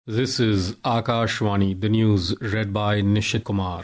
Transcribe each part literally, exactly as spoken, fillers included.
This is Akashvani, the news read by Nishit Kumar.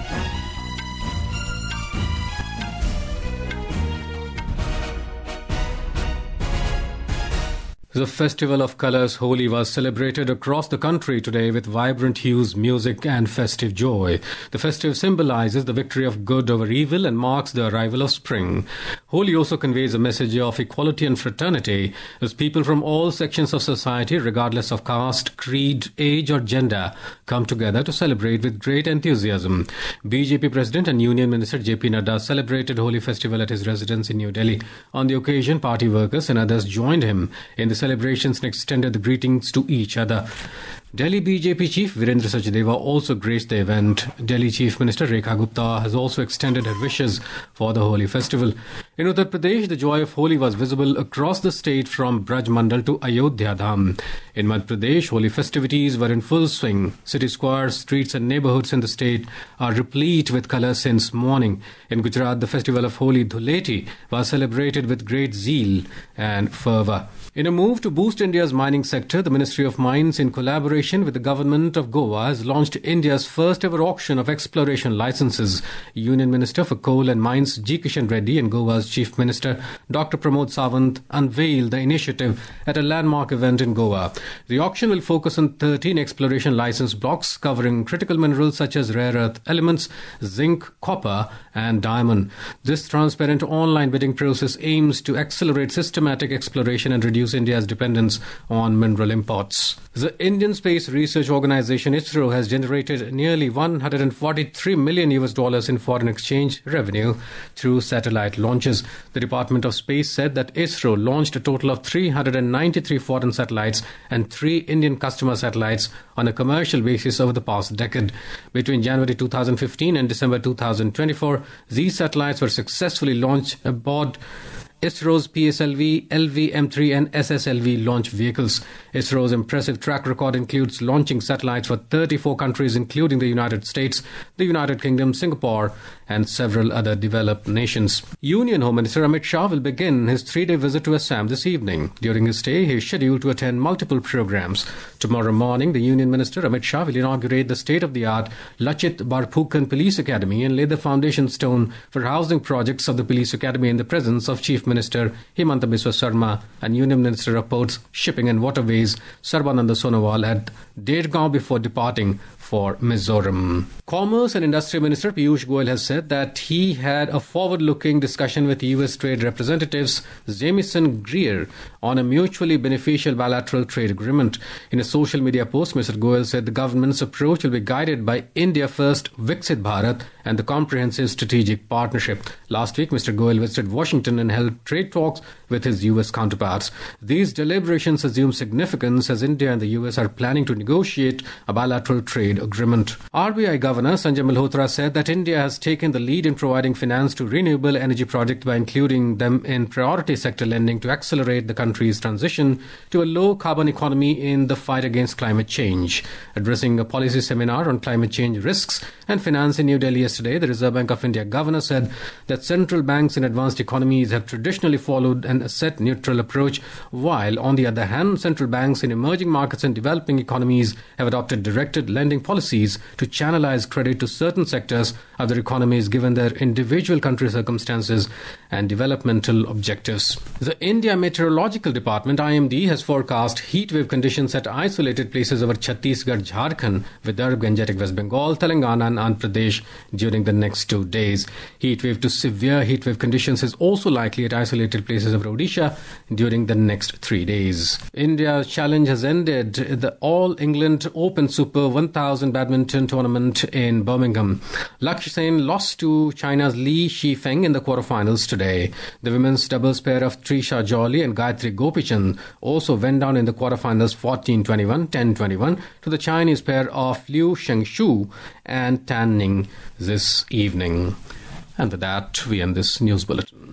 The Festival of Colours Holi was celebrated across the country today with vibrant hues, music and festive joy. The festive symbolizes the victory of good over evil and marks the arrival of spring. Holi also conveys a message of equality and fraternity as people from all sections of society, regardless of caste, creed, age or gender, come together to celebrate with great enthusiasm. B J P President and Union Minister J P Nadda celebrated Holi festival at his residence in New Delhi. On the occasion, party workers and others joined him in the celebrations and extended the greetings to each other. Delhi B J P Chief Virendra Sachdeva also graced the event. Delhi Chief Minister Rekha Gupta has also extended her wishes for the Holi festival. In Uttar Pradesh, the joy of Holi was visible across the state from Braj Mandal to Ayodhya Dham. In Madhya Pradesh, Holi festivities were in full swing. City squares, streets and neighborhoods in the state are replete with colour since morning. In Gujarat, the festival of Holi Dhuleti was celebrated with great zeal and fervour. In a move to boost India's mining sector, the Ministry of Mines, in collaboration with the Government of Goa, has launched India's first ever auction of exploration licenses. Union Minister for Coal and Mines G. Kishan Reddy and Goa's Chief Minister Doctor Pramod Sawant unveiled the initiative at a landmark event in Goa. The auction will focus on thirteen exploration license blocks covering critical minerals such as rare earth elements, zinc, copper and diamond. This transparent online bidding process aims to accelerate systematic exploration and reduce India's dependence on mineral imports. The Indian Space Research Organization ISRO has generated nearly one hundred forty-three million U S dollars in foreign exchange revenue through satellite launches. The Department of Space said that ISRO launched a total of three hundred ninety-three foreign satellites and three Indian customer satellites on a commercial basis over the past decade. Between January two thousand fifteen and December two thousand twenty-four, these satellites were successfully launched aboard ISRO's P S L V, L V M three and S S L V launch vehicles. ISRO's impressive track record includes launching satellites for thirty-four countries including the United States, the United Kingdom, Singapore and several other developed nations. Union Home Minister Amit Shah will begin his three-day visit to Assam this evening. During his stay, he is scheduled to attend multiple programs. Tomorrow morning, the Union Minister Amit Shah will inaugurate the state-of-the-art Lachit Barphukan Police Academy and lay the foundation stone for housing projects of the Police Academy in the presence of Chief Minister Himanta Biswa Sarma and Union Minister of Ports, Shipping and Waterways Sarbananda Sonowal at Dergaon before departing for Mizoram. Commerce and Industry Minister Piyush Goyal has said that he had a forward-looking discussion with U S trade representatives Jamieson Greer on a mutually beneficial bilateral trade agreement. In a social media post, Mister Goyal said the government's approach will be guided by India First, Viksit Bharat and the Comprehensive Strategic Partnership. Last week, Mister Goyal visited Washington and held trade talks with his U S counterparts. These deliberations assume significance as India and the U S are planning to negotiate a bilateral trade agreement. R B I Governor Sanjay Malhotra said that India has taken the lead in providing finance to renewable energy projects by including them in priority sector lending to accelerate the country's transition to a low-carbon economy in the fight against climate change. Addressing a policy seminar on climate change risks and finance in New Delhi yesterday, the Reserve Bank of India governor said that central banks in advanced economies have traditionally followed an asset-neutral approach, while on the other hand, central banks in emerging markets and developing economies have adopted directed lending policies to channelize credit to certain sectors of their economies given their individual country circumstances and developmental objectives. The India Meteorological Department I M D has forecast heat wave conditions at isolated places over Chhattisgarh, Jharkhand, Vidarbha, Gangetic West Bengal, Telangana and Andhra Pradesh during the next two days. Heat wave to severe heat wave conditions is also likely at isolated places over Odisha during the next three days. India's challenge has ended the All England Open Super one thousand badminton tournament in Birmingham. Lakshya Sen lost to China's Li Shifeng in the quarterfinals today. The women's doubles pair of Trisha Joly and Gayatri Gopichand also went down in the quarterfinals fourteen twenty-one, ten twenty-one to the Chinese pair of Liu Shengshu and Tan Ning this evening. And with that, we end this news bulletin.